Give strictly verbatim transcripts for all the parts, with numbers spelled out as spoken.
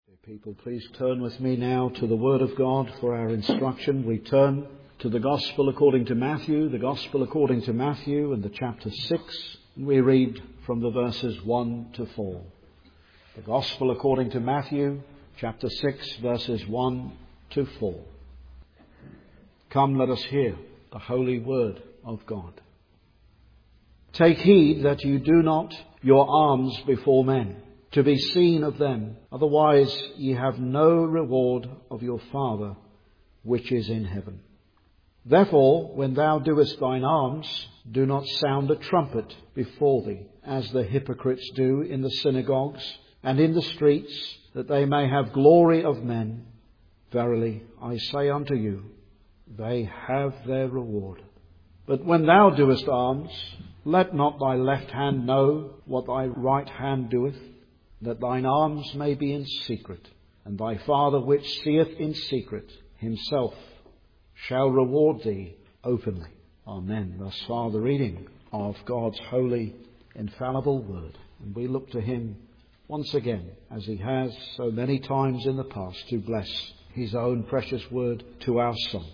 People, please turn with me now to the Word of God for our instruction. We turn to the Gospel according to Matthew, the Gospel according to Matthew and the chapter six. And we read from the verses one to four. The Gospel according to Matthew, chapter six, verses one to four. Come, let us hear the holy word of God. Take heed that you do not your alms before men, to be seen of them. Otherwise ye have no reward of your Father which is in heaven. Therefore, when thou doest thine alms, do not sound a trumpet before thee, as the hypocrites do in the synagogues and in the streets, that they may have glory of men. Verily, I say unto you, they have their reward. But when thou doest alms, let not thy left hand know what thy right hand doeth, that thine alms may be in secret, and thy Father which seeth in secret himself shall reward thee openly. Amen. Thus far the reading of God's holy, infallible word. And we look to him once again, as he has so many times in the past, to bless his own precious word to our souls.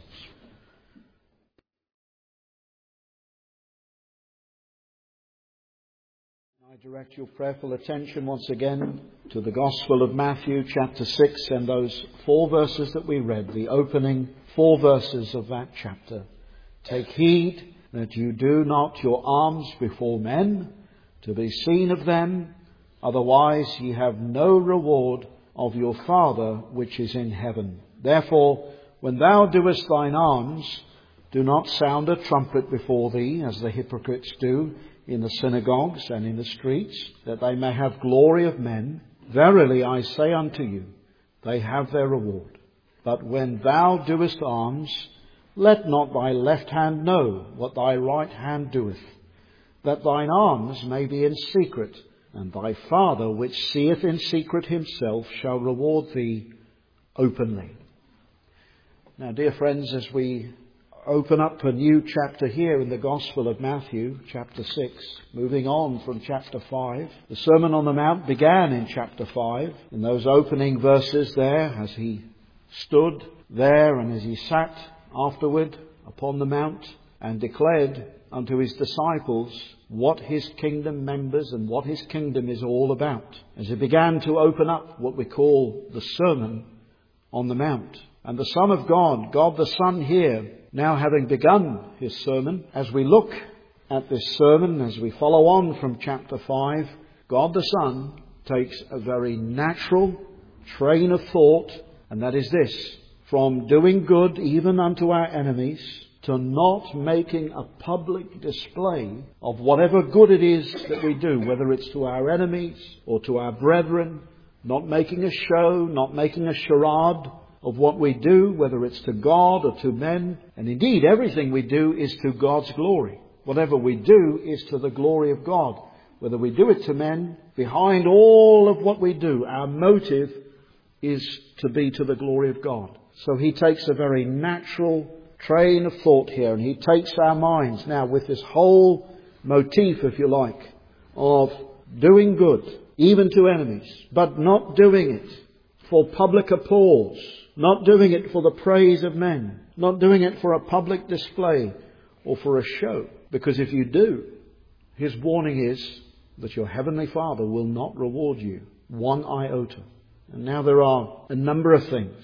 I direct your prayerful attention once again to the Gospel of Matthew chapter six and those four verses that we read, the opening four verses of that chapter. Take heed that you do not your alms before men, to be seen of them, otherwise ye have no reward of your Father which is in heaven. Therefore, when thou doest thine alms, do not sound a trumpet before thee, as the hypocrites do in the synagogues and in the streets, that they may have glory of men. Verily I say unto you, they have their reward. But when thou doest alms, let not thy left hand know what thy right hand doeth, that thine alms may be in secret, and thy Father which seeth in secret himself shall reward thee openly. Now, dear friends, as we open up a new chapter here in the Gospel of Matthew, chapter six, moving on from chapter five. The Sermon on the Mount began in chapter five, in those opening verses there, as he stood there and as he sat afterward upon the mount and declared unto his disciples what his kingdom members and what his kingdom is all about. As he began to open up what we call the Sermon on the Mount. And the Son of God, God the Son here, now having begun his sermon, as we look at this sermon, as we follow on from chapter five, God the Son takes a very natural train of thought, and that is this: from doing good even unto our enemies, to not making a public display of whatever good it is that we do, whether it's to our enemies or to our brethren, not making a show, not making a charade of what we do, whether it's to God or to men. And indeed, everything we do is to God's glory. Whatever we do is to the glory of God. Whether we do it to men, behind all of what we do, our motive is to be to the glory of God. So he takes a very natural train of thought here, and he takes our minds now with this whole motif, if you like, of doing good, even to enemies, but not doing it for public applause, not doing it for the praise of men, not doing it for a public display or for a show. Because if you do, his warning is that your heavenly Father will not reward you one iota. And now there are a number of things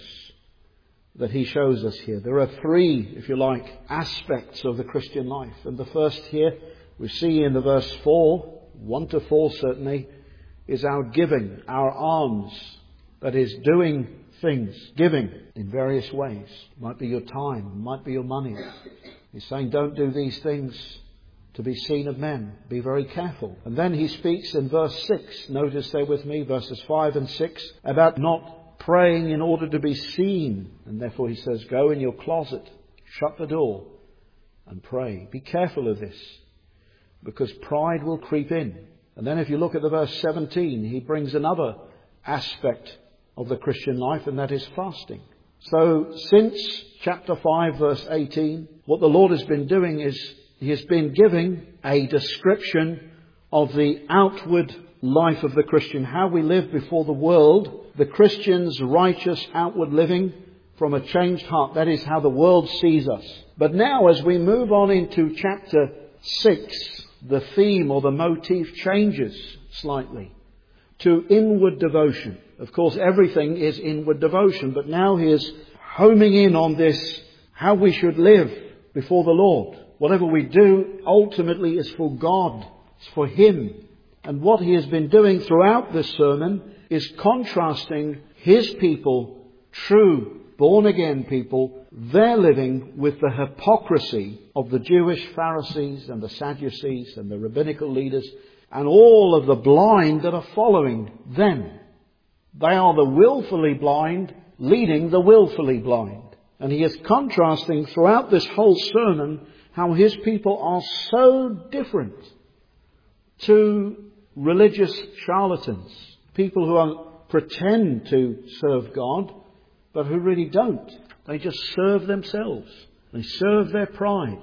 that he shows us here. There are three, if you like, aspects of the Christian life. And the first here we see in the verse four, one to four certainly, is our giving, our alms. That is, doing things, giving in various ways. It might be your time, it might be your money. He's saying, don't do these things to be seen of men. Be very careful. And then he speaks in verse six, notice there with me, verses five and six, about not praying in order to be seen. And therefore he says, go in your closet, shut the door and pray. Be careful of this, because pride will creep in. And then if you look at the verse seventeen, he brings another aspect of the Christian life, and that is fasting. So since chapter five verse eighteen, what the Lord has been doing is he has been giving a description of the outward life of the Christian, how we live before the world, the Christian's righteous outward living from a changed heart. That is how the world sees us. But now as we move on into chapter six, the theme or the motif changes slightly to inward devotion. Of course, everything is inward devotion, but now he is homing in on this, how we should live before the Lord. Whatever we do ultimately is for God. It's for Him. And what he has been doing throughout this sermon is contrasting his people, true born-again people, their living with the hypocrisy of the Jewish Pharisees and the Sadducees and the rabbinical leaders and all of the blind that are following them. They are the willfully blind leading the willfully blind. And he is contrasting throughout this whole sermon how his people are so different to religious charlatans, people who are, pretend to serve God, but who really don't. They just serve themselves. They serve their pride.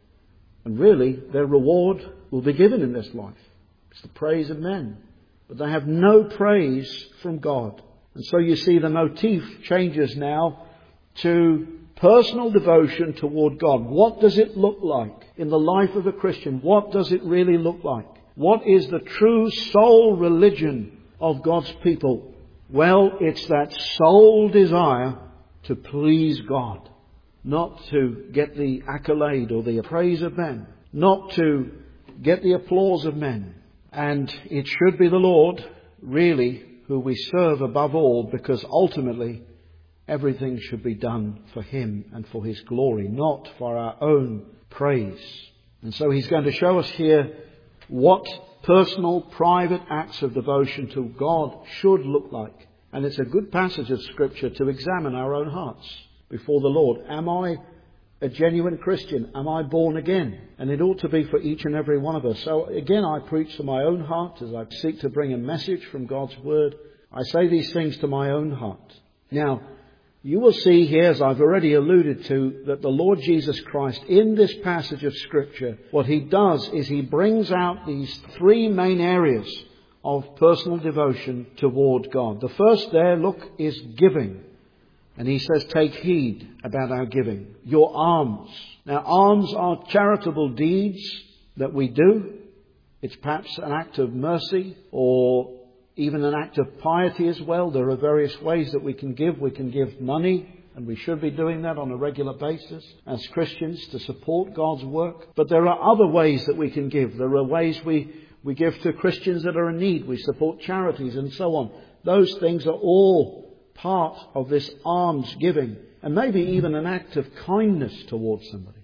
And really, their reward will be given in this life. It's the praise of men. But they have no praise from God. And so you see the motif changes now to personal devotion toward God. What does it look like in the life of a Christian? What does it really look like? What is the true soul religion of God's people? Well, it's that sole desire to please God. Not to get the accolade or the praise of men. Not to get the applause of men. And it should be the Lord, really, who we serve above all, because ultimately everything should be done for Him and for His glory, not for our own praise. And so He's going to show us here what personal, private acts of devotion to God should look like. And it's a good passage of Scripture to examine our own hearts before the Lord. Am I a genuine Christian? Am I born again? And it ought to be for each and every one of us. So again, I preach to my own heart as I seek to bring a message from God's Word. I say these things to my own heart. Now, you will see here, as I've already alluded to, that the Lord Jesus Christ, in this passage of Scripture, what He does is He brings out these three main areas of personal devotion toward God. The first there, look, is giving. And He says, take heed about our giving. Your alms. Now, alms are charitable deeds that we do. It's perhaps an act of mercy or even an act of piety as well. There are various ways that we can give. We can give money, and we should be doing that on a regular basis as Christians to support God's work. But there are other ways that we can give. There are ways we, we give to Christians that are in need. We support charities and so on. Those things are all part of this alms giving, and maybe even an act of kindness towards somebody.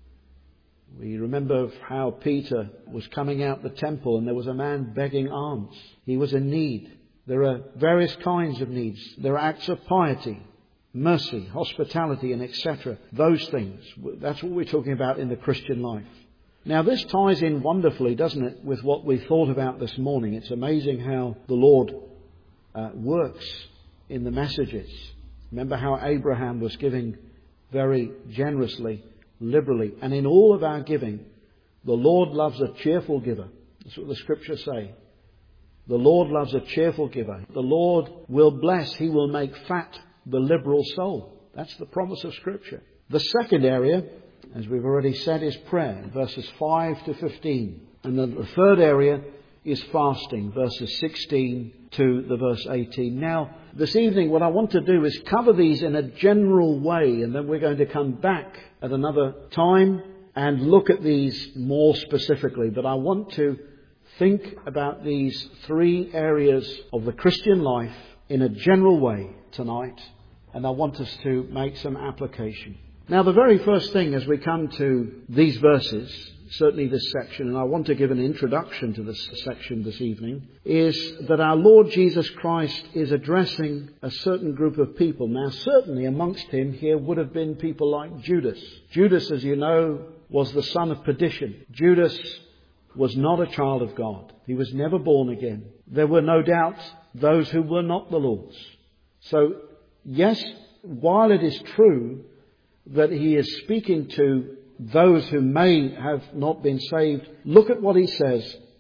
We remember how Peter was coming out the temple and there was a man begging alms. He was in need. There are various kinds of needs. There are acts of piety, mercy, hospitality, and et cetera. Those things. That's what we're talking about in the Christian life. Now this ties in wonderfully, doesn't it, with what we thought about this morning. It's amazing how the Lord uh, works in the messages. Remember how Abraham was giving very generously, liberally. And in all of our giving, the Lord loves a cheerful giver. That's what the Scriptures say. The Lord loves a cheerful giver. The Lord will bless. He will make fat the liberal soul. That's the promise of Scripture. The second area, as we've already said, is prayer, verses five to fifteen. And then the third area is fasting, verses sixteen to the verse eighteen. Now, this evening what I want to do is cover these in a general way, and then we're going to come back at another time and look at these more specifically. But I want to think about these three areas of the Christian life in a general way tonight, and I want us to make some application. Now, the very first thing as we come to these verses, certainly this section, and I want to give an introduction to this section this evening, is that our Lord Jesus Christ is addressing a certain group of people. Now, certainly amongst Him here would have been people like Judas. Judas, as you know, was the son of perdition. Judas was not a child of God. He was never born again. There were no doubt those who were not the Lord's. So, yes, while it is true that He is speaking to those who may have not been saved, look at what He says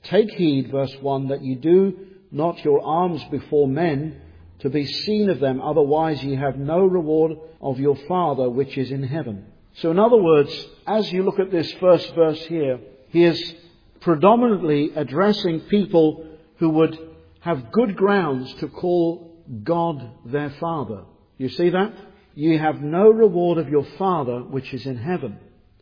take heed, verse one, that ye do not your alms before men to be seen of them, otherwise ye have no reward of your Father which is in heaven. So in other words, as you look at this first verse here, he is predominantly addressing people who would have good grounds to call God their Father. You see that? Ye have no reward of your Father which is in heaven.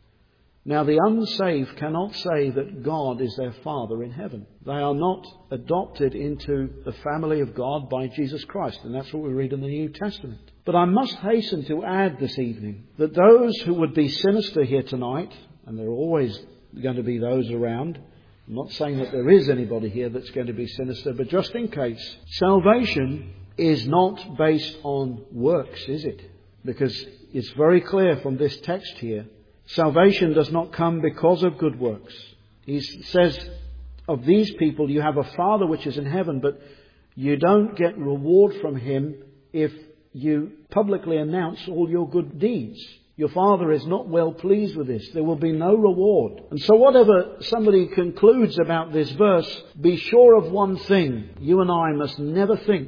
Now the unsaved cannot say that God is their Father in heaven. They are not adopted into the family of God by Jesus Christ. And that's what we read in the New Testament. But I must hasten to add this evening that those who would be sinister here tonight, and there are always going to be those around, I'm not saying that there is anybody here that's going to be sinister, but just in case, salvation is not based on works, is it? Because it's very clear from this text here, salvation does not come because of good works. He says of these people, you have a Father which is in heaven, but you don't get reward from Him if you publicly announce all your good deeds. Your Father is not well pleased with this. There will be no reward. And so whatever somebody concludes about this verse, be sure of one thing. You and I must never think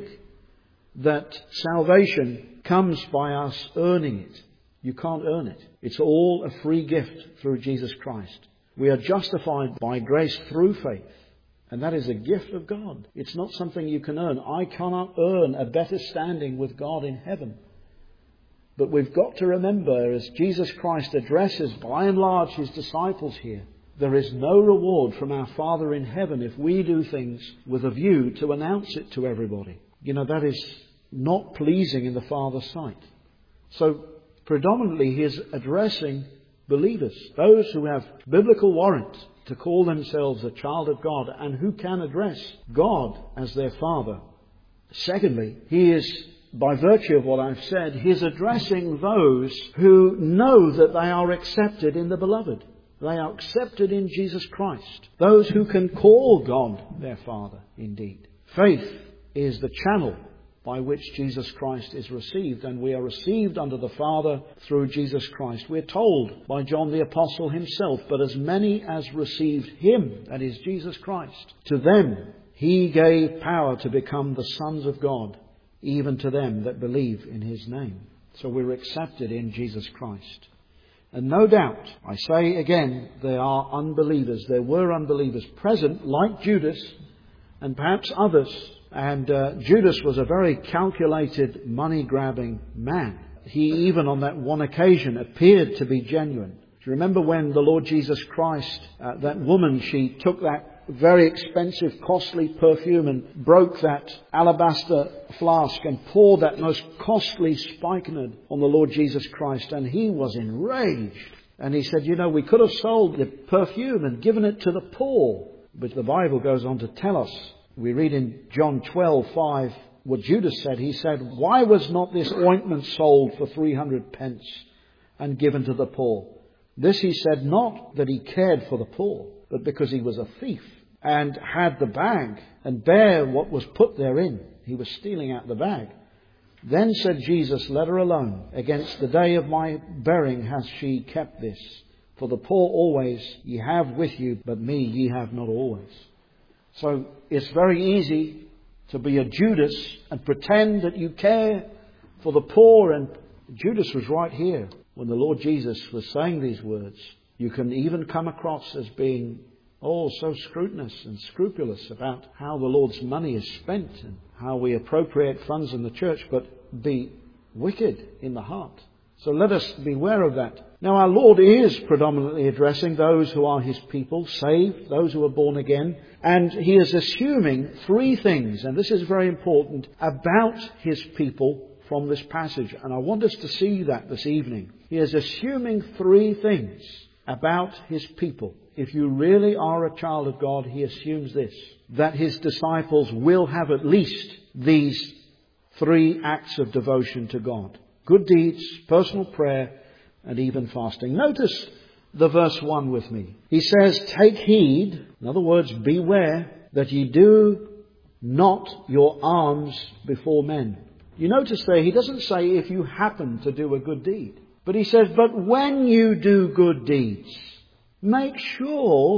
that salvation comes by us earning it. You can't earn it. It's all a free gift through Jesus Christ. We are justified by grace through faith. And that is a gift of God. It's not something you can earn. I cannot earn a better standing with God in heaven. But we've got to remember, as Jesus Christ addresses by and large His disciples here, there is no reward from our Father in heaven if we do things with a view to announce it to everybody. You know, that is not pleasing in the Father's sight. So predominantly He is addressing believers, those who have biblical warrant to call themselves a child of God and who can address God as their Father. Secondly, He is, by virtue of what I've said, He is addressing those who know that they are accepted in the Beloved. They are accepted in Jesus Christ. Those who can call God their Father indeed. Faith is the channel by which Jesus Christ is received, and we are received unto the Father through Jesus Christ. We're told by John the Apostle himself, but as many as received Him, that is Jesus Christ, to them He gave power to become the sons of God, even to them that believe in His name. So we're accepted in Jesus Christ. And no doubt, I say again, there are unbelievers. There were unbelievers present, like Judas and perhaps others. And uh, Judas was a very calculated, money-grabbing man. He even on that one occasion appeared to be genuine. Do you remember when the Lord Jesus Christ, uh, that woman, she took that very expensive, costly perfume and broke that alabaster flask and poured that most costly spikenard on the Lord Jesus Christ, and He was enraged. And He said, you know, we could have sold the perfume and given it to the poor. But the Bible goes on to tell us, we read in John twelve five what Judas said. He said, why was not this ointment sold for three hundred pence and given to the poor? This he said not that he cared for the poor, but because he was a thief and had the bag and bare what was put therein. He was stealing out the bag. Then said Jesus, let her alone. Against the day of my burying hath she kept this. For the poor always ye have with you, but me ye have not always. So it's very easy to be a Judas and pretend that you care for the poor. And Judas was right here when the Lord Jesus was saying these words. You can even come across as being, oh, so scrutinous and scrupulous about how the Lord's money is spent and how we appropriate funds in the church, but be wicked in the heart. So let us beware of that. Now our Lord is predominantly addressing those who are His people, saved, those who are born again. And He is assuming three things, and this is very important, about His people from this passage. And I want us to see that this evening. He is assuming three things about His people. If you really are a child of God, He assumes this, that His disciples will have at least these three acts of devotion to God. Good deeds, personal prayer, and even fasting. Notice the verse one with me. He says, take heed, in other words, beware, that ye do not your alms before men. You notice there, he doesn't say if you happen to do a good deed. But he says, but when you do good deeds, make sure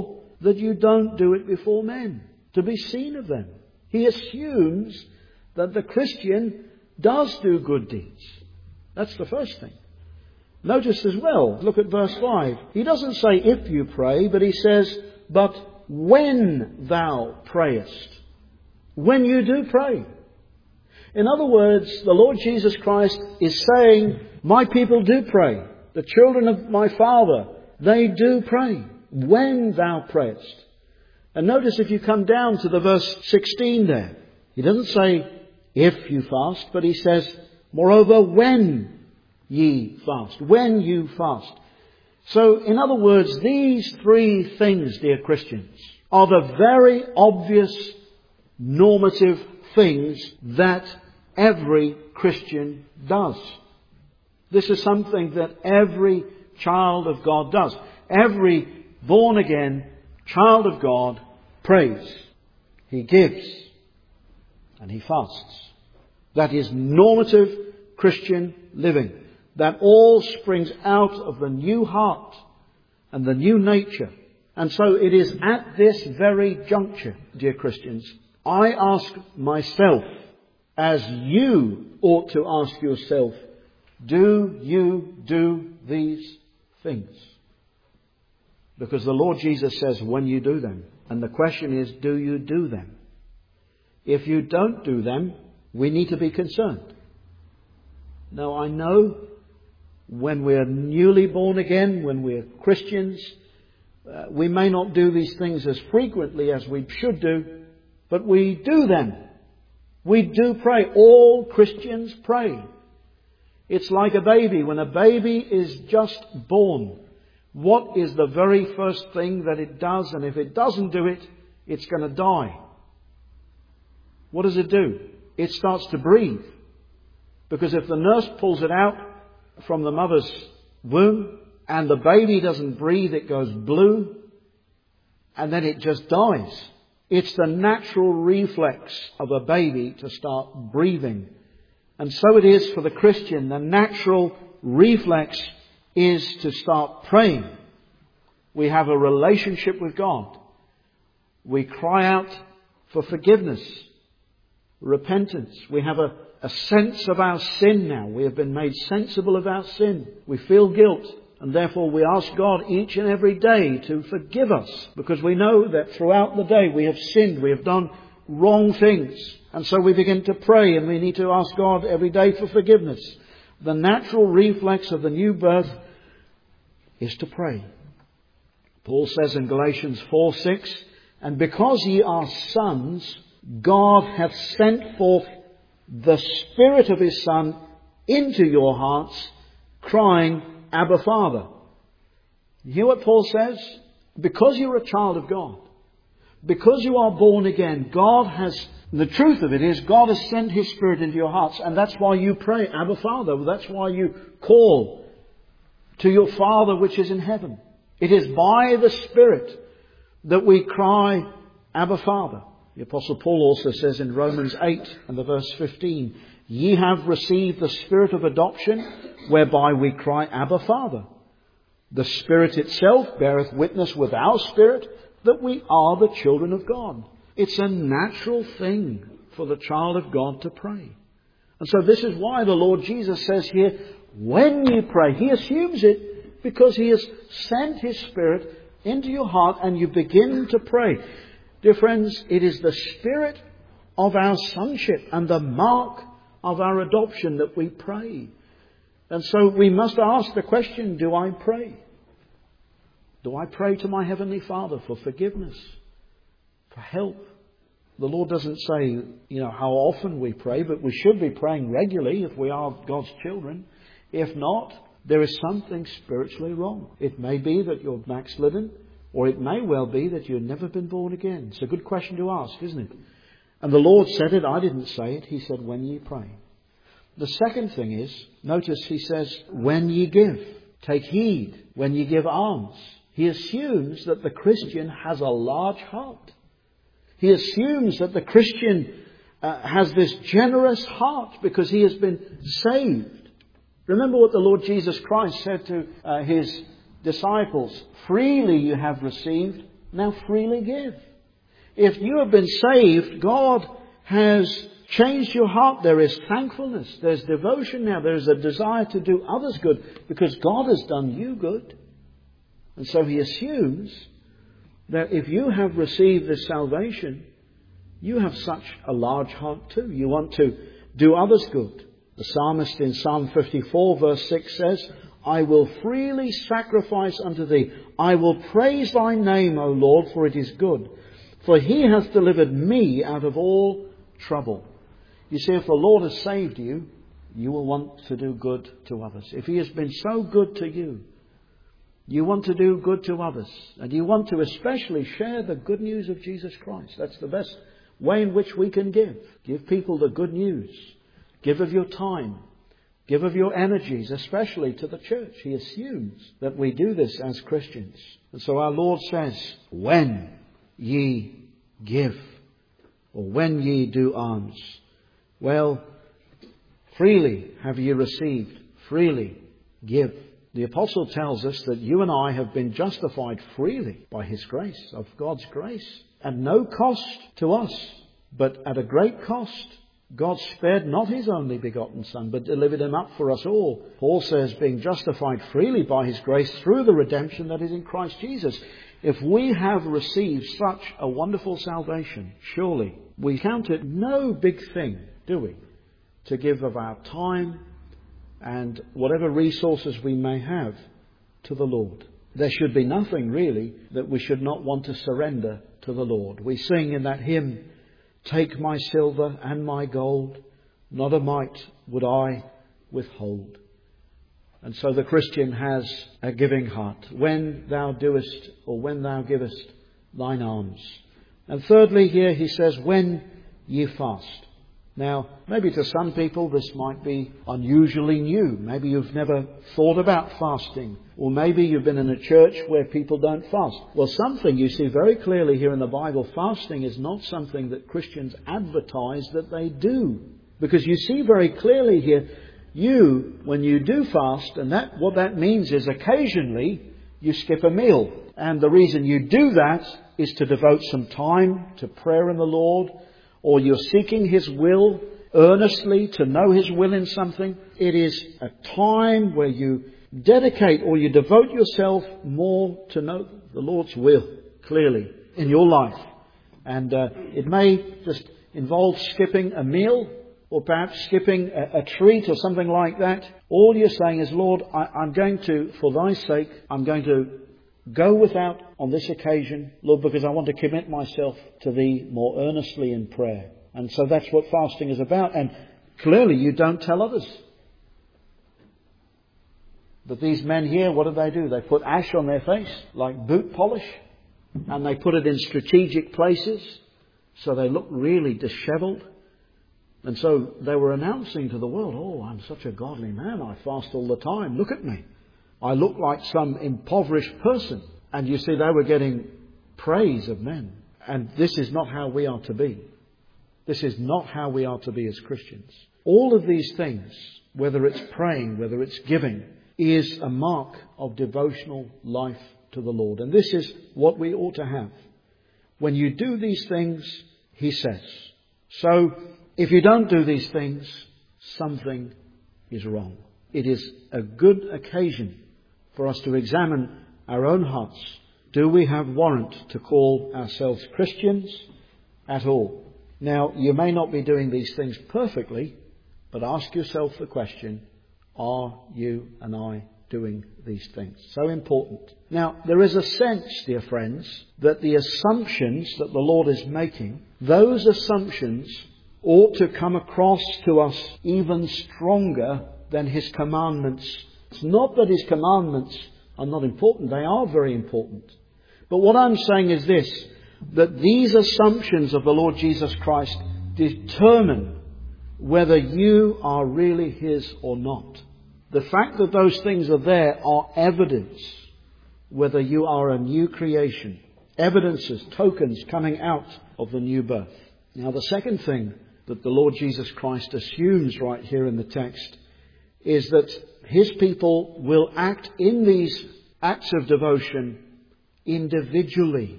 that you don't do it before men, to be seen of them. He assumes that the Christian does do good deeds. That's the first thing. Notice as well, look at verse five. He doesn't say if you pray, but he says, but when thou prayest. When you do pray. In other words, the Lord Jesus Christ is saying, my people do pray. The children of my Father, they do pray. When thou prayest. And notice if you come down to the verse sixteen there. He doesn't say if you fast, but he says, moreover, when ye fast. When you fast. So, in other words, these three things, dear Christians, are the very obvious normative things that every Christian does. This is something that every child of God does. Every born again child of God prays. He gives. And he fasts. That is normative Christian living. That all springs out of the new heart and the new nature. And so it is at this very juncture, dear Christians, I ask myself, as you ought to ask yourself, do you do these things? Because the Lord Jesus says when you do them. And the question is, do you do them? If you don't do them, we need to be concerned. Now I know when we're newly born again, when we're Christians, uh, we may not do these things as frequently as we should do, but we do them. We do pray. All Christians pray. It's like a baby. When a baby is just born, what is the very first thing that it does? And if it doesn't do it, it's going to die. What does it do? It starts to breathe. Because if the nurse pulls it out from the mother's womb and the baby doesn't breathe, it goes blue and then it just dies. It's the natural reflex of a baby to start breathing. And so it is for the Christian. The natural reflex is to start praying. We have a relationship with God. We cry out for forgiveness, repentance. We have a, a sense of our sin now. We have been made sensible of our sin. We feel guilt. And therefore we ask God each and every day to forgive us. Because we know that throughout the day we have sinned. We have done wrong things. And so we begin to pray and we need to ask God every day for forgiveness. The natural reflex of the new birth is to pray. Paul says in Galatians four six, and because ye are sons, God hath sent forth the Spirit of His Son into your hearts, crying, Abba, Father. You hear what Paul says? Because you're a child of God, because you are born again, God has, the truth of it is, God has sent His Spirit into your hearts. And that's why you pray, Abba, Father. That's why you call to your Father which is in heaven. It is by the Spirit that we cry, Abba, Father. The Apostle Paul also says in Romans eight and the verse fifteen, ye have received the Spirit of adoption, whereby we cry, Abba, Father. The Spirit itself beareth witness with our spirit that we are the children of God. It's a natural thing for the child of God to pray. And so this is why the Lord Jesus says here, when you pray, He assumes it because He has sent His Spirit into your heart and you begin to pray. Dear friends, it is the Spirit of our sonship and the mark of our adoption that we pray. And so we must ask the question, do I pray? Do I pray to my Heavenly Father for forgiveness, for help? The Lord doesn't say, you know, how often we pray, but we should be praying regularly if we are God's children. If not, there is something spiritually wrong. It may be that you're backslidden, or it may well be that you've never been born again. It's a good question to ask, isn't it? And the Lord said it, I didn't say it. He said, when ye pray. The second thing is, notice He says, when ye give, take heed when ye give alms. He assumes that the Christian has a large heart. He assumes that the Christian uh, has this generous heart because he has been saved. Remember what the Lord Jesus Christ said to uh, His disciples. Freely you have received, Now freely give. If you have been saved, God has changed your heart. There is thankfulness. There's devotion now. There is a desire to do others good because God has done you good. And so He assumes that if you have received this salvation, you have such a large heart too. You want to do others good. The psalmist in Psalm fifty-four verse six says, I will freely sacrifice unto Thee. I will praise Thy name, O Lord, for it is good. For He hath delivered me out of all trouble. You see, if the Lord has saved you, you will want to do good to others. If He has been so good to you, you want to do good to others. And you want to especially share the good news of Jesus Christ. That's the best way in which we can give. Give people the good news. Give of your time. Give of your energies, especially to the church. He assumes that we do this as Christians. And so our Lord says, when ye give, or when ye do alms, well, freely have ye received, freely give. The Apostle tells us that you and I have been justified freely by His grace, of God's grace, at no cost to us, but at a great cost. God spared not His only begotten Son, but delivered Him up for us all. Paul says, being justified freely by His grace through the redemption that is in Christ Jesus. If we have received such a wonderful salvation, surely we count it no big thing, do we, to give of our time and whatever resources we may have to the Lord. There should be nothing really that we should not want to surrender to the Lord. We sing in that hymn, take my silver and my gold, not a mite would I withhold. And so the Christian has a giving heart. When thou doest, or when thou givest thine alms. And thirdly here he says, when ye fast. Now, maybe to some people this might be unusually new. Maybe you've never thought about fasting. Or maybe you've been in a church where people don't fast. Well, something you see very clearly here in the Bible, fasting is not something that Christians advertise that they do. Because you see very clearly here, you, when you do fast, and that what that means is occasionally you skip a meal. And the reason you do that is to devote some time to prayer in the Lord, or you're seeking His will earnestly to know His will in something. It is a time where you dedicate or you devote yourself more to know the Lord's will clearly in your life. And uh, it may just involve skipping a meal, or perhaps skipping a, a treat or something like that. All you're saying is, Lord, I, I'm going to, for Thy sake, I'm going to go without on this occasion, Lord, because I want to commit myself to Thee more earnestly in prayer. And so that's what fasting is about. And clearly you don't tell others. But these men here, what do they do? They put ash on their face, like boot polish, and they put it in strategic places, so they look really dishevelled. And so they were announcing to the world, oh, I'm such a godly man, I fast all the time, look at me. I look like some impoverished person. And you see, they were getting praise of men. And this is not how we are to be. This is not how we are to be as Christians. All of these things, whether it's praying, whether it's giving, is a mark of devotional life to the Lord. And this is what we ought to have. When you do these things, He says. So, if you don't do these things, something is wrong. It is a good occasion for us to examine our own hearts. Do we have warrant to call ourselves Christians at all? Now, you may not be doing these things perfectly, but ask yourself the question, are you and I doing these things? So important. Now, there is a sense, dear friends, that the assumptions that the Lord is making, those assumptions ought to come across to us even stronger than His commandments. It's not that His commandments are not important. They are very important. But what I'm saying is this, that these assumptions of the Lord Jesus Christ determine whether you are really His or not. The fact that those things are there are evidence whether you are a new creation. Evidences, tokens coming out of the new birth. Now, the second thing that the Lord Jesus Christ assumes right here in the text is that His people will act in these acts of devotion individually.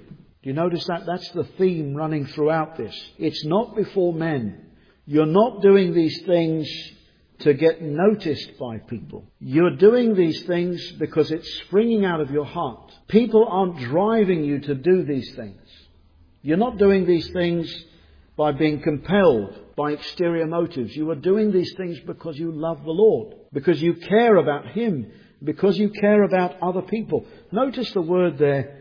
Do you notice that? That's the theme running throughout this. It's not before men. You're not doing these things to get noticed by people. You're doing these things because it's springing out of your heart. People aren't driving you to do these things. You're not doing these things by being compelled by exterior motives. You are doing these things because you love the Lord, because you care about Him, because you care about other people. Notice the word there,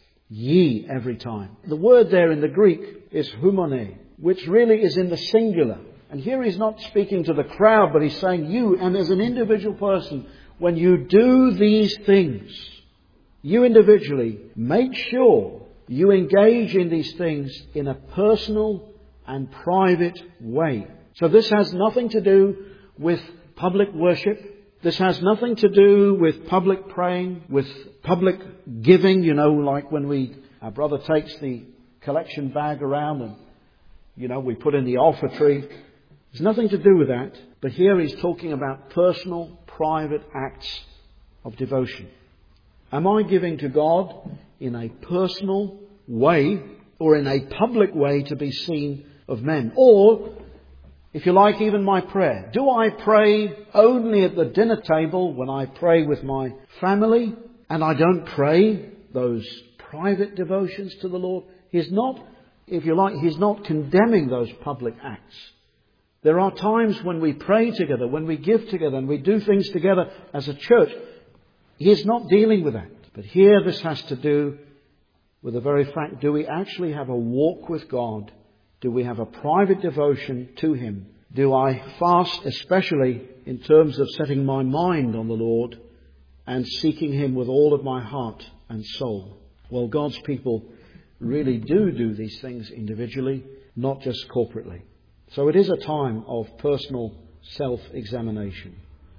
ye, every time. The word there in the Greek is humone, which really is in the singular. And here he's not speaking to the crowd, but he's saying you, and as an individual person, when you do these things, you individually make sure you engage in these things in a personal and private way. So this has nothing to do with public worship. This has nothing to do with public praying, with public giving, you know, like when we, our brother takes the collection bag around and, you know, we put in the offertory. There's nothing to do with that. But here he's talking about personal, private acts of devotion. Am I giving to God in a personal way or in a public way to be seen of men? Or, if you like, even my prayer. Do I pray only at the dinner table when I pray with my family and I don't pray those private devotions to the Lord? He's not, if you like, he's not condemning those public acts. There are times when we pray together, when we give together, and we do things together as a church. He's not dealing with that. But here this has to do with the very fact, do we actually have a walk with God? Do we have a private devotion to Him? Do I fast, especially in terms of setting my mind on the Lord and seeking Him with all of my heart and soul? Well, God's people really do do these things individually, not just corporately. So it is a time of personal self-examination.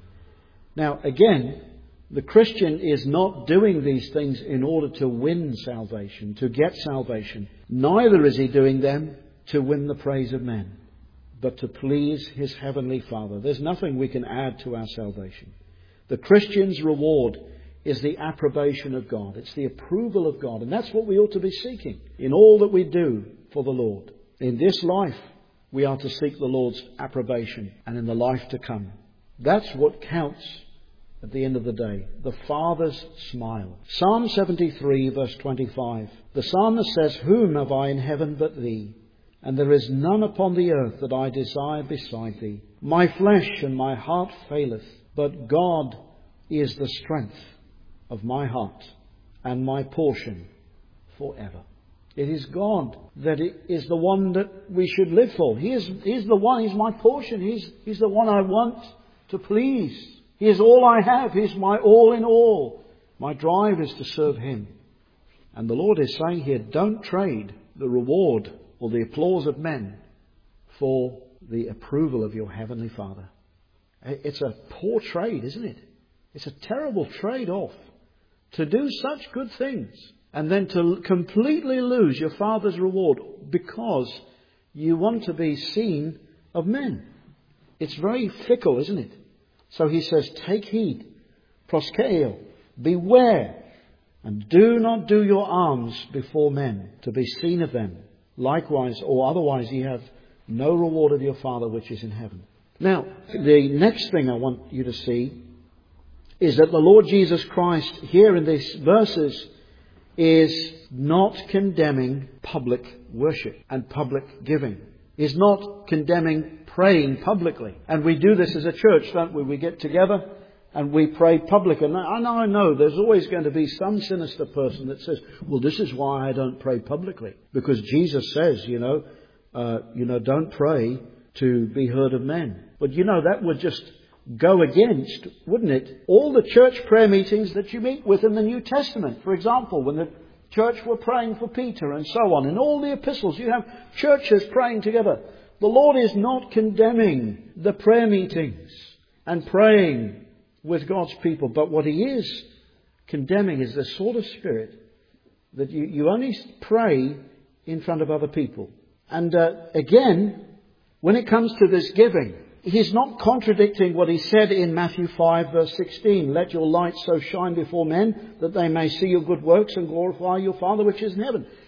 Now, again, the Christian is not doing these things in order to win salvation, to get salvation. Neither is he doing them to win the praise of men, but to please his heavenly Father. There's nothing we can add to our salvation. The Christian's reward is the approbation of God. It's the approval of God. And that's what we ought to be seeking in all that we do for the Lord. In this life, we are to seek the Lord's approbation, and in the life to come. That's what counts at the end of the day. The Father's smile. Psalm seventy-three, verse twenty-five. The psalmist says, whom have I in heaven but Thee? And there is none upon the earth that I desire beside Thee. My flesh and my heart faileth, but God is the strength of my heart and my portion forever. It is God that is the one that we should live for. He is, he's the one, He's my portion. He's, he's the one I want to please. He is all I have. He's my all in all. My drive is to serve Him. And the Lord is saying here, don't trade the reward or the applause of men for the approval of your Heavenly Father. It's a poor trade, isn't it? It's a terrible trade-off to do such good things and then to completely lose your Father's reward because you want to be seen of men. It's very fickle, isn't it? So he says, take heed, proskeo, beware, and do not do your alms before men to be seen of them. Likewise, or otherwise, ye have no reward of your Father which is in heaven. Now, the next thing I want you to see is that the Lord Jesus Christ here in these verses is not condemning public worship and public giving. He's not condemning praying publicly. And we do this as a church, don't we? We get together and we pray publicly. And I know there's always going to be some sinister person that says, well, this is why I don't pray publicly. Because Jesus says, you know, uh, you know, don't pray to be heard of men. But, you know, that would just go against, wouldn't it, all the church prayer meetings that you meet with in the New Testament. For example, when the church were praying for Peter and so on. In all the epistles, you have churches praying together. The Lord is not condemning the prayer meetings and praying with God's people. But what He is condemning is the sort of spirit that you, you only pray in front of other people. And uh, again, when it comes to this giving, He's not contradicting what He said in Matthew five verse sixteen. Let your light so shine before men that they may see your good works and glorify your Father which is in heaven.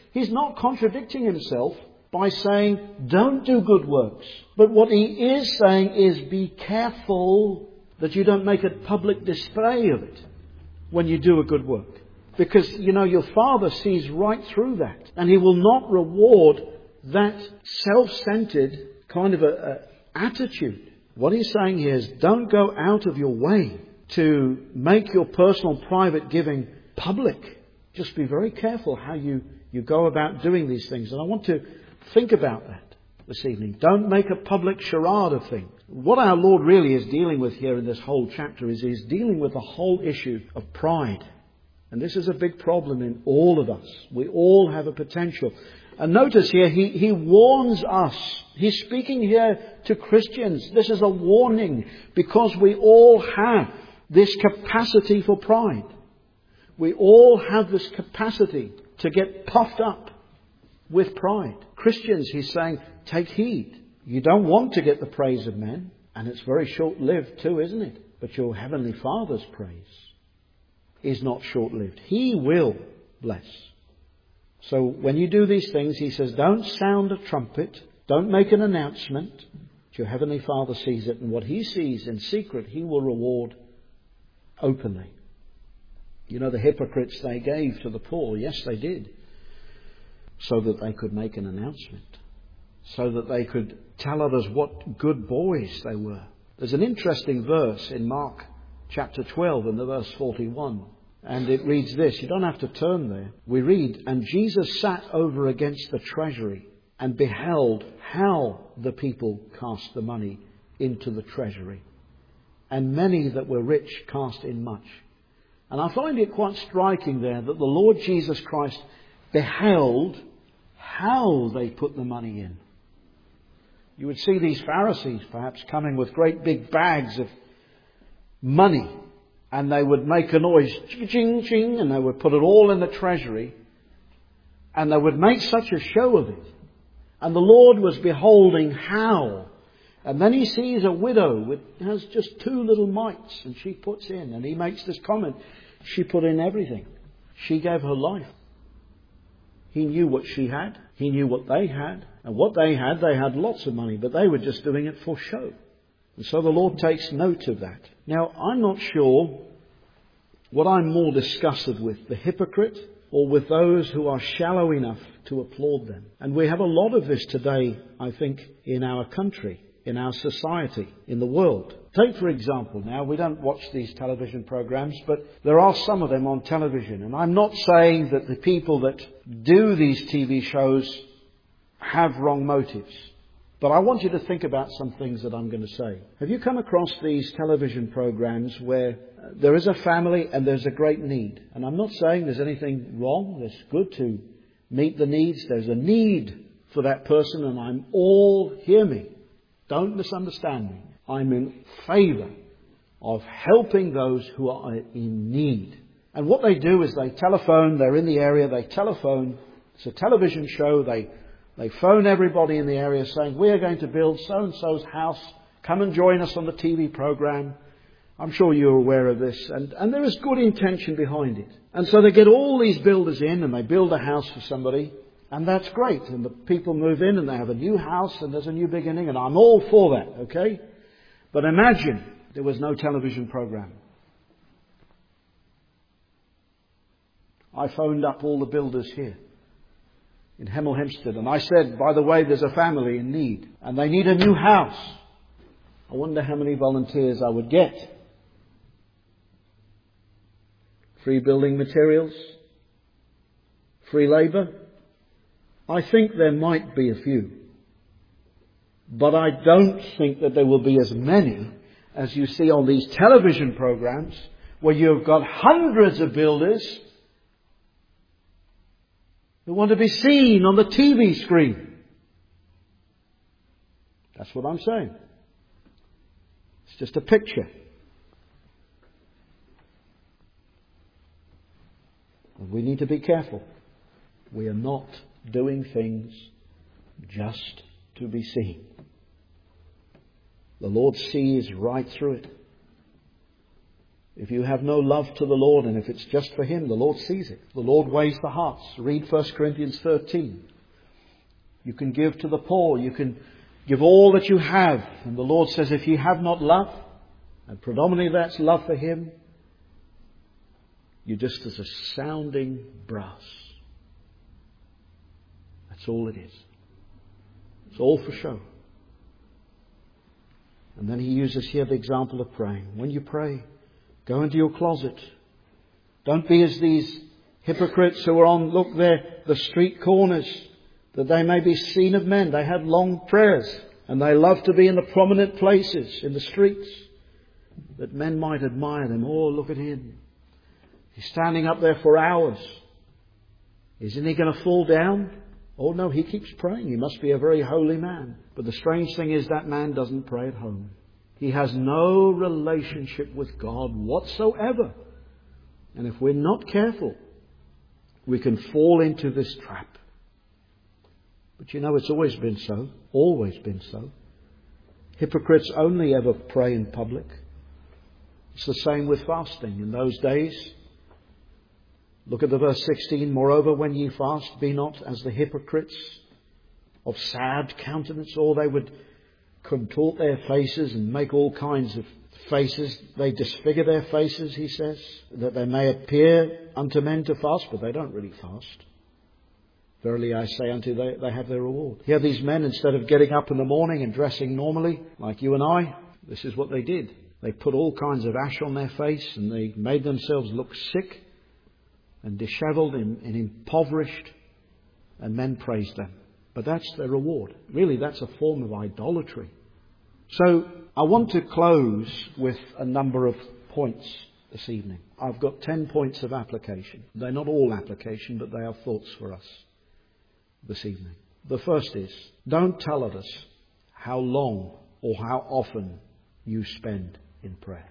He's not contradicting himself by saying, don't do good works. But what he is saying is, be careful that you don't make a public display of it when you do a good work. Because, you know, your Father sees right through that. And He will not reward that self-centered kind of a, a attitude. What He's saying here is, don't go out of your way to make your personal private giving public. Just be very careful how you, you go about doing these things. And I want to think about that this evening. Don't make a public charade of things. What our Lord really is dealing with here in this whole chapter is He's dealing with the whole issue of pride. And this is a big problem in all of us. We all have a potential. And notice here, he, he warns us. He's speaking here to Christians. This is a warning because we all have this capacity for pride. We all have this capacity to get puffed up with pride. Christians, he's saying, take heed. You don't want to get the praise of men. And it's very short-lived too, isn't it? But your Heavenly Father's praise is not short-lived. He will bless. So when you do these things, he says, don't sound a trumpet. Don't make an announcement. Your Heavenly Father sees it. And what He sees in secret, He will reward openly. You know, the hypocrites, they gave to the poor. Yes, they did. So that they could make an announcement. So that they could tell others what good boys they were. There's an interesting verse in Mark chapter twelve and the verse forty-one. And it reads this. You don't have to turn there. We read, and Jesus sat over against the treasury and beheld how the people cast the money into the treasury. And many that were rich cast in much. And I find it quite striking there that the Lord Jesus Christ beheld how they put the money in. You would see these Pharisees perhaps coming with great big bags of money, and they would make a noise, ching, ching, and they would put it all in the treasury, and they would make such a show of it. And the Lord was beholding how. And then He sees a widow with has just two little mites, and she puts in, and He makes this comment, she put in everything. She gave her life. He knew what she had. He knew what they had. And what they had, they had lots of money, but they were just doing it for show. And so the Lord takes note of that. Now, I'm not sure what I'm more disgusted with, the hypocrite or with those who are shallow enough to applaud them. And we have a lot of this today, I think, in our country, in our society, in the world. Take, for example, now, we don't watch these television programs, but there are some of them on television. And I'm not saying that the people that do these T V shows have wrong motives. But I want you to think about some things that I'm going to say. Have you come across these television programs where there is a family and there's a great need? And I'm not saying there's anything wrong. It's good to meet the needs. There's a need for that person, and I'm all, hear me, don't misunderstand me. I'm in favour of helping those who are in need. And what they do is they telephone, they're in the area, they telephone, it's a television show, they They phone everybody in the area saying, we are going to build so-and-so's house. Come and join us on the T V program. I'm sure you're aware of this. And, and there is good intention behind it. And so they get all these builders in and they build a house for somebody. And that's great. And the people move in and they have a new house and there's a new beginning. And I'm all for that, okay? But imagine there was no television program. I phoned up all the builders here in Hemel Hempstead, and I said, by the way, there's a family in need, and they need a new house. I wonder how many volunteers I would get. Free building materials? Free labour? I think there might be a few. But I don't think that there will be as many as you see on these television programs, where you've got hundreds of builders who want to be seen on the T V screen. That's what I'm saying. It's just a picture. And we need to be careful. We are not doing things just to be seen. The Lord sees right through it. If you have no love to the Lord, and if it's just for Him, the Lord sees it. The Lord weighs the hearts. Read First Corinthians thirteen. You can give to the poor. You can give all that you have. And the Lord says, if you have not love, and predominantly that's love for Him, you're just as a sounding brass. That's all it is. It's all for show. And then He uses here the example of praying. When you pray, go into your closet. Don't be as these hypocrites who are on, look there, the street corners, that they may be seen of men. They have long prayers and they love to be in the prominent places in the streets, that men might admire them. Oh, look at him. He's standing up there for hours. Isn't he going to fall down? Oh no, he keeps praying. He must be a very holy man. But the strange thing is that man doesn't pray at home. He has no relationship with God whatsoever. And if we're not careful, we can fall into this trap. But you know, it's always been so. Always been so. Hypocrites only ever pray in public. It's the same with fasting. In those days, look at the verse sixteen. Moreover, when ye fast, be not as the hypocrites of sad countenance, or they would contort their faces and make all kinds of faces. They disfigure their faces, he says, that they may appear unto men to fast, but they don't really fast. Verily I say unto you, they, they have their reward. Here these men, instead of getting up in the morning and dressing normally, like you and I, this is what they did. They put all kinds of ash on their face and they made themselves look sick and dishevelled and, and impoverished, and men praised them. But that's their reward. Really, that's a form of idolatry. So I want to close with a number of points this evening. I've got ten points of application. They're not all application, but they are thoughts for us this evening. The first is, don't tell others how long or how often you spend in prayer.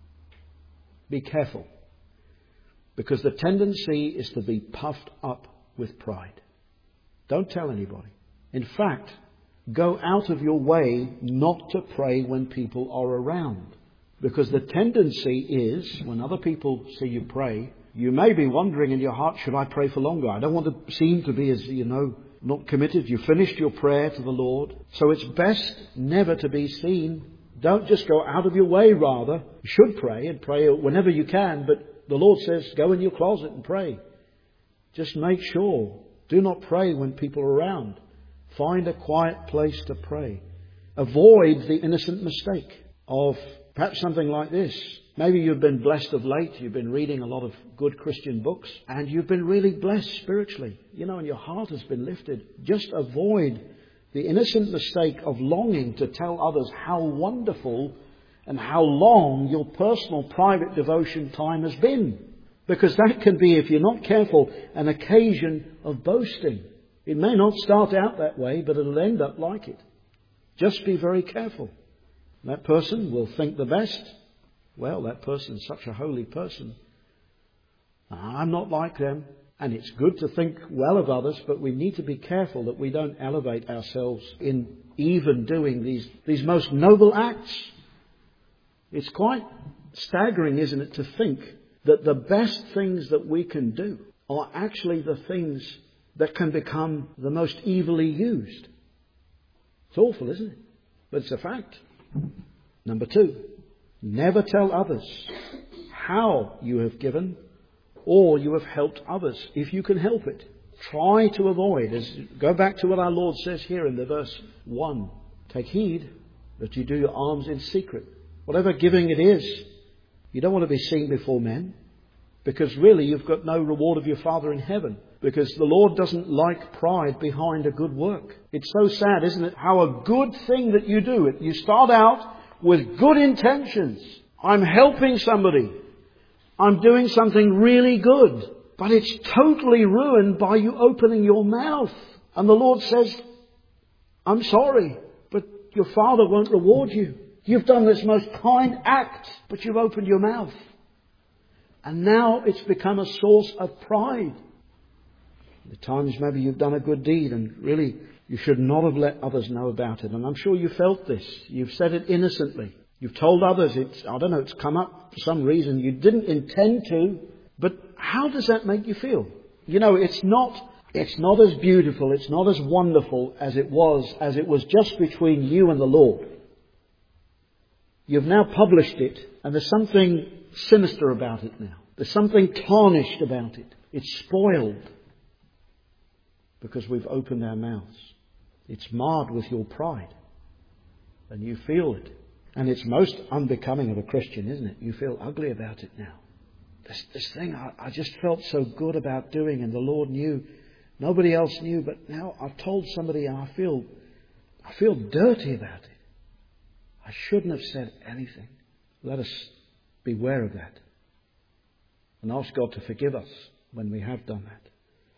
Be careful, because the tendency is to be puffed up with pride. Don't tell anybody. In fact, go out of your way not to pray when people are around. Because the tendency is, when other people see you pray, you may be wondering in your heart, should I pray for longer? I don't want to seem to be, as you know, not committed. You finished your prayer to the Lord. So it's best never to be seen. Don't just go out of your way, rather. You should pray and pray whenever you can, but the Lord says, go in your closet and pray. Just make sure. Do not pray when people are around. Find a quiet place to pray. Avoid the innocent mistake of perhaps something like this. Maybe you've been blessed of late. You've been reading a lot of good Christian books and you've been really blessed spiritually. You know, and your heart has been lifted. Just avoid the innocent mistake of longing to tell others how wonderful and how long your personal private devotion time has been. Because that can be, if you're not careful, an occasion of boasting. It may not start out that way, but it'll end up like it. Just be very careful. That person will think the best. Well, that person's such a holy person. I'm not like them. And it's good to think well of others, but we need to be careful that we don't elevate ourselves in even doing these, these most noble acts. It's quite staggering, isn't it, to think that the best things that we can do are actually the things that can become the most evilly used. It's awful, isn't it? But it's a fact. Number two, never tell others how you have given or you have helped others, if you can help it. Try to avoid, as go back to what our Lord says here in the verse one. Take heed that you do your alms in secret. Whatever giving it is, you don't want to be seen before men, because really you've got no reward of your Father in heaven. Because the Lord doesn't like pride behind a good work. It's so sad, isn't it, how a good thing that you do, you start out with good intentions. I'm helping somebody. I'm doing something really good. But it's totally ruined by you opening your mouth. And the Lord says, I'm sorry, but your Father won't reward you. You've done this most kind act, but you've opened your mouth. And now it's become a source of pride. At times maybe you've done a good deed and really you should not have let others know about it. And I'm sure you felt this. You've said it innocently. You've told others, it's, I don't know, it's come up for some reason. You didn't intend to, but how does that make you feel? You know, it's not, it's not as beautiful, it's not as wonderful as it was, as it was just between you and the Lord. You've now published it, and there's something sinister about it now. There's something tarnished about it. It's spoiled because we've opened our mouths. It's marred with your pride, and you feel it. And it's most unbecoming of a Christian, isn't it? You feel ugly about it now. This, this thing I, I just felt so good about doing, and the Lord knew. Nobody else knew, but now I've told somebody and I feel, I feel dirty about it. I shouldn't have said anything. Let us beware of that and ask God to forgive us when we have done that.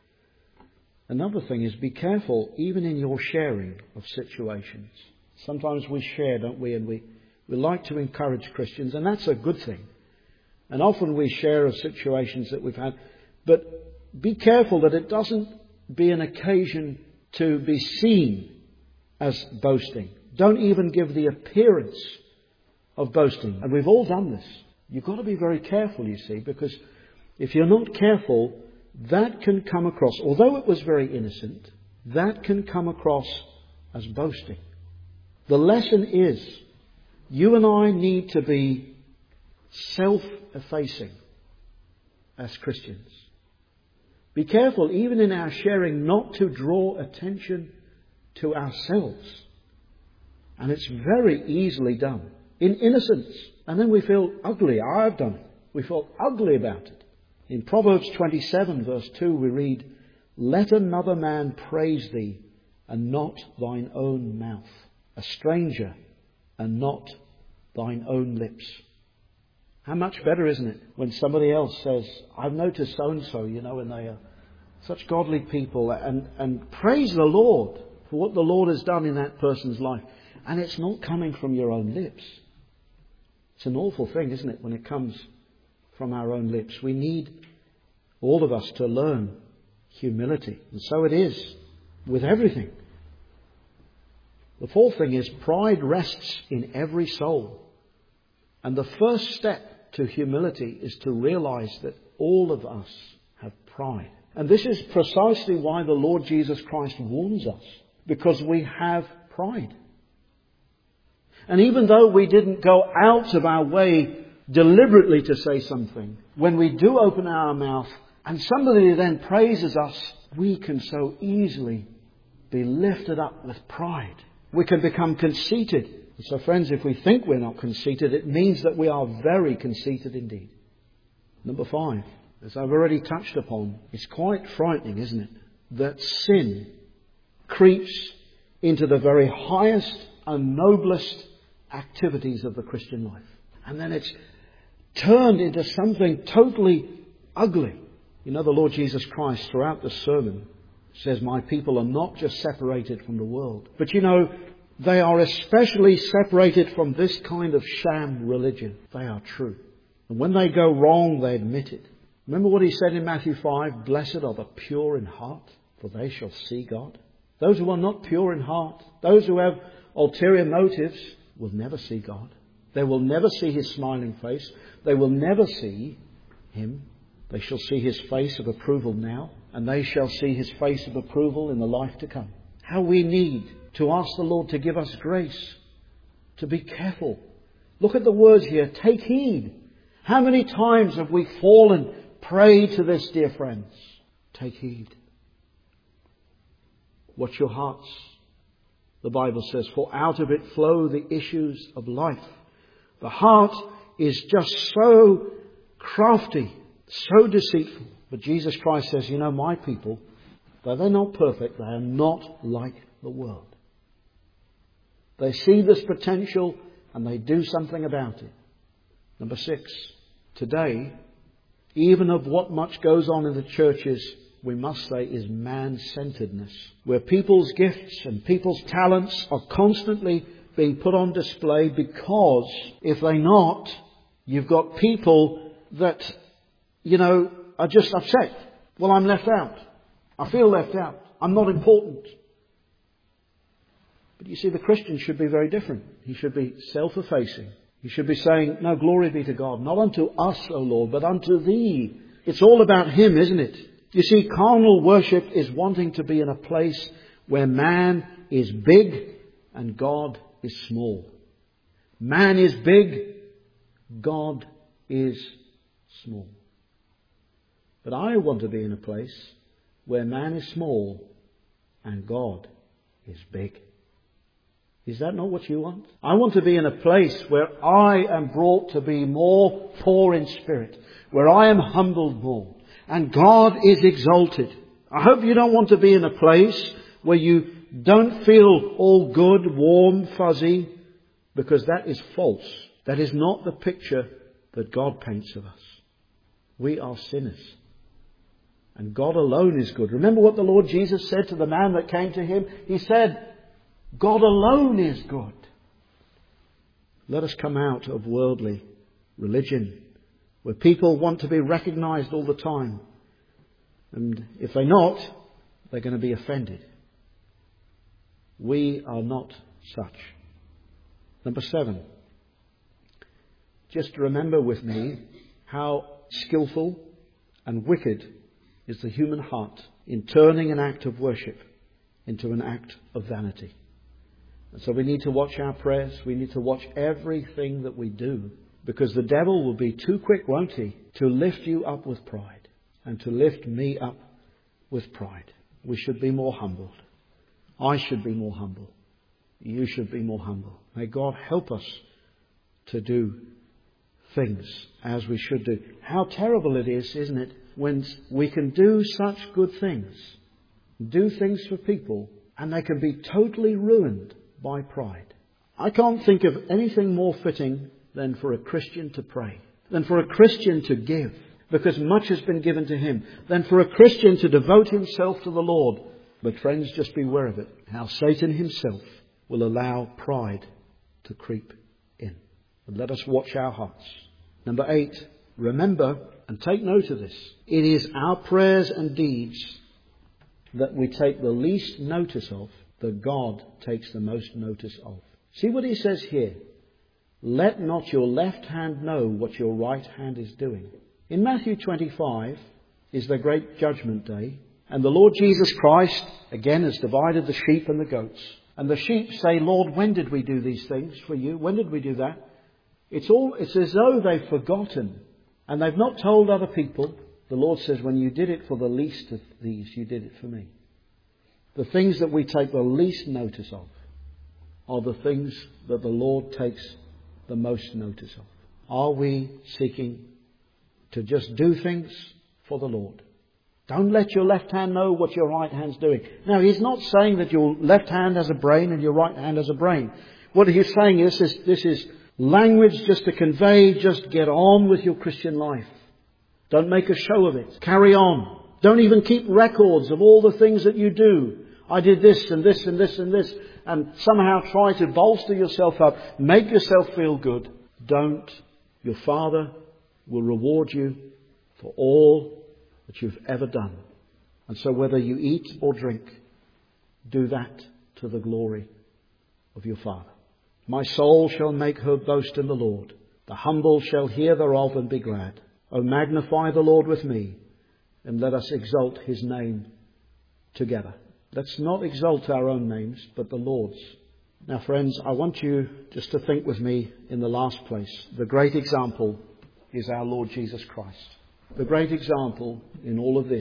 Another thing is, be careful even in your sharing of situations. Sometimes we share, don't we, and we, we like to encourage Christians, and that's a good thing. And often we share of situations that we've had, but be careful that it doesn't be an occasion to be seen as boasting. Don't even give the appearance of boasting. And we've all done this. You've got to be very careful, you see, because if you're not careful, that can come across, although it was very innocent, that can come across as boasting. The lesson is, you and I need to be self-effacing as Christians. Be careful, even in our sharing, not to draw attention to ourselves. And it's very easily done in innocence. And then we feel ugly. I've done it. We feel ugly about it. In Proverbs twenty-seven, verse two, we read, "Let another man praise thee, and not thine own mouth. A stranger, and not thine own lips." How much better, isn't it, when somebody else says, "I've noticed so-and-so, you know, and they are such godly people," and, and praise the Lord for what the Lord has done in that person's life. And it's not coming from your own lips. It's an awful thing, isn't it, when it comes from our own lips. We need, all of us, to learn humility. And so it is with everything. The fourth thing is, pride rests in every soul. And the first step to humility is to realize that all of us have pride. And this is precisely why the Lord Jesus Christ warns us. Because we have pride. And even though we didn't go out of our way deliberately to say something, when we do open our mouth and somebody then praises us, we can so easily be lifted up with pride. We can become conceited. So friends, if we think we're not conceited, it means that we are very conceited indeed. Number five, as I've already touched upon, it's quite frightening, isn't it, that sin creeps into the very highest and noblest activities of the Christian life. And then it's turned into something totally ugly. You know, the Lord Jesus Christ throughout the sermon says, "My people are not just separated from the world, but you know, they are especially separated from this kind of sham religion. They are true. And when they go wrong, they admit it." Remember what he said in Matthew five, "Blessed are the pure in heart, for they shall see God." Those who are not pure in heart, those who have ulterior motives, will never see God. They will never see His smiling face. They will never see Him. They shall see His face of approval now, and they shall see His face of approval in the life to come. How we need to ask the Lord to give us grace, to be careful. Look at the words here, take heed. How many times have we fallen prey to this, dear friends? Take heed. Watch your hearts. The Bible says, "For out of it flow the issues of life." The heart is just so crafty, so deceitful. But Jesus Christ says, you know, my people, though they're not perfect, they are not like the world. They see this potential and they do something about it. Number six, today, even of what much goes on in the churches, we must say, is man-centeredness, where people's gifts and people's talents are constantly being put on display, because if they're not, you've got people that, you know, are just upset. Well, I'm left out. I feel left out. I'm not important. But you see, the Christian should be very different. He should be self-effacing. He should be saying, no, glory be to God, not unto us, O Lord, but unto Thee. It's all about Him, isn't it? You see, carnal worship is wanting to be in a place where man is big and God is small. Man is big, God is small. But I want to be in a place where man is small and God is big. Is that not what you want? I want to be in a place where I am brought to be more poor in spirit, where I am humbled more, and God is exalted. I hope you don't want to be in a place where you don't feel all good, warm, fuzzy, because that is false. That is not the picture that God paints of us. We are sinners. And God alone is good. Remember what the Lord Jesus said to the man that came to Him? He said, God alone is good. Let us come out of worldly religion, where people want to be recognized all the time. And if they're not, they're going to be offended. We are not such. Number seven. Just remember with me how skillful and wicked is the human heart in turning an act of worship into an act of vanity. And so we need to watch our prayers. We need to watch everything that we do, because the devil will be too quick, won't he, to lift you up with pride and to lift me up with pride. We should be more humbled. I should be more humble. You should be more humble. May God help us to do things as we should do. How terrible it is, isn't it, when we can do such good things, do things for people, and they can be totally ruined by pride. I can't think of anything more fitting than for a Christian to pray, than for a Christian to give, because much has been given to him, than for a Christian to devote himself to the Lord. But friends, just beware of it, how Satan himself will allow pride to creep in. And let us watch our hearts. Number eight, remember and take note of this. It is our prayers and deeds that we take the least notice of that God takes the most notice of. See what he says here. Let not your left hand know what your right hand is doing. In Matthew twenty-five is the great judgment day. And the Lord Jesus Christ, again, has divided the sheep and the goats. And the sheep say, Lord, when did we do these things for you? When did we do that? It's all, it's as though they've forgotten. And they've not told other people. The Lord says, when you did it for the least of these, you did it for me. The things that we take the least notice of are the things that the Lord takes the most notice of. Are we seeking to just do things for the Lord? Don't let your left hand know what your right hand's doing. Now, he's not saying that your left hand has a brain and your right hand has a brain. What he's saying is this, this is language just to convey, just get on with your Christian life. Don't make a show of it. Carry on. Don't even keep records of all the things that you do. I did this and this and this and this, and somehow try to bolster yourself up, make yourself feel good. Don't. Your Father will reward you for all that you've ever done. And so whether you eat or drink, do that to the glory of your Father. My soul shall make her boast in the Lord. The humble shall hear thereof and be glad. O magnify the Lord with me, and let us exalt his name together. Let's not exalt our own names, but the Lord's. Now, friends, I want you just to think with me in the last place. The great example is our Lord Jesus Christ. The great example in all of this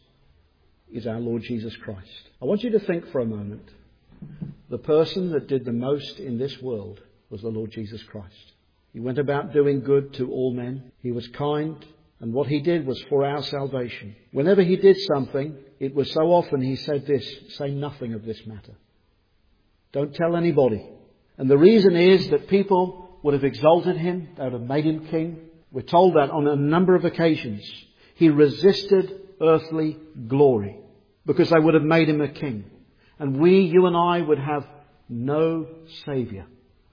is our Lord Jesus Christ. I want you to think for a moment. The person that did the most in this world was the Lord Jesus Christ. He went about doing good to all men. He was kind, and what he did was for our salvation. Whenever he did something, it was so often he said this, say nothing of this matter. Don't tell anybody. And the reason is that people would have exalted him. They would have made him king. We're told that on a number of occasions. He resisted earthly glory because they would have made him a king. And we, you and I, would have no Saviour.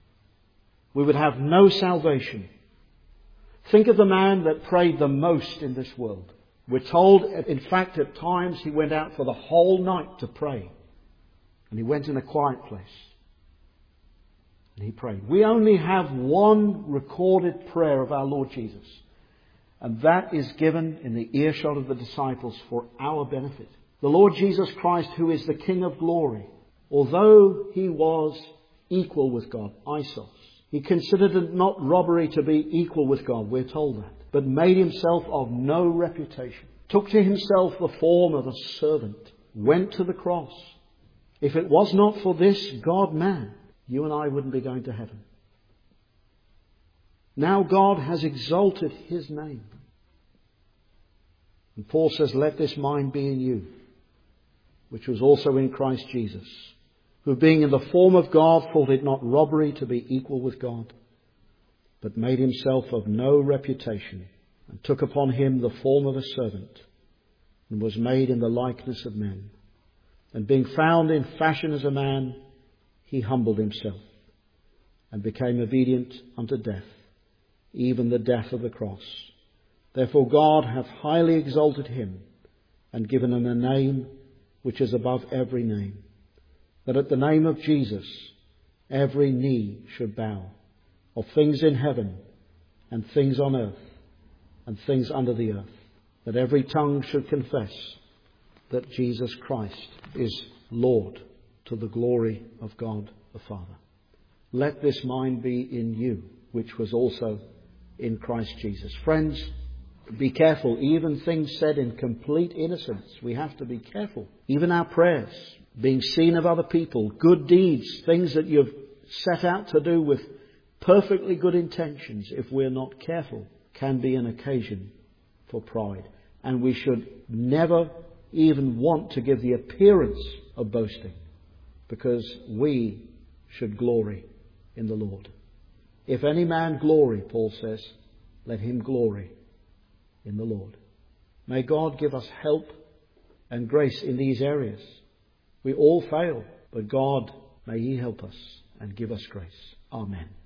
We would have no salvation. Think of the man that prayed the most in this world. We're told, in fact, at times he went out for the whole night to pray. And he went in a quiet place. And he prayed. We only have one recorded prayer of our Lord Jesus. And that is given in the earshot of the disciples for our benefit. The Lord Jesus Christ, who is the King of glory, although he was equal with God, isos, he considered it not robbery to be equal with God, we're told that, but made himself of no reputation, took to himself the form of a servant, went to the cross. If it was not for this God-man, you and I wouldn't be going to heaven. Now God has exalted his name. And Paul says, let this mind be in you, which was also in Christ Jesus, who being in the form of God thought it not robbery to be equal with God, but made himself of no reputation, and took upon him the form of a servant, and was made in the likeness of men. And being found in fashion as a man, he humbled himself, and became obedient unto death, even the death of the cross. Therefore God hath highly exalted him, and given him a name which is above every name, that at the name of Jesus every knee should bow, of things in heaven, and things on earth, and things under the earth, that every tongue should confess that Jesus Christ is Lord, to the glory of God the Father. Let this mind be in you, which was also in Christ Jesus. Friends, be careful. Even things said in complete innocence, we have to be careful. Even our prayers, being seen of other people, good deeds, things that you've set out to do with perfectly good intentions, if we're not careful, can be an occasion for pride. And we should never even want to give the appearance of boasting, because we should glory in the Lord. If any man glory, Paul says, let him glory in the Lord. May God give us help and grace in these areas. We all fail, but God, may he help us and give us grace. Amen.